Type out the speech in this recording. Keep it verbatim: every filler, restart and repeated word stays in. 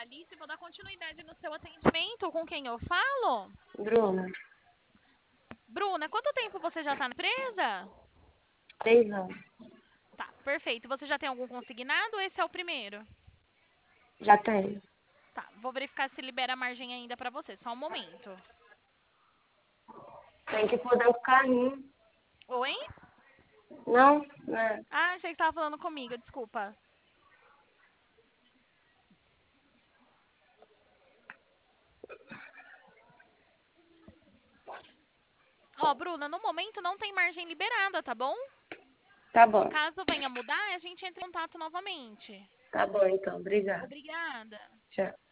Alice, vou dar continuidade no seu atendimento. Com quem eu falo? Bruna, Bruna, quanto tempo você já está na empresa? três anos. Tá, perfeito. Você já tem algum consignado ou esse é o primeiro? Já tenho. Tá, vou verificar se libera a margem ainda para você. Só um momento. Tem que pôr dentro do carrinho. Oi? Não, né? Ah, achei que você estava falando comigo, desculpa. Ó, Bruna, no momento não tem margem liberada, tá bom? Tá bom. Caso venha mudar, a gente entra em contato novamente. Tá bom, então. Obrigada. Obrigada. Tchau.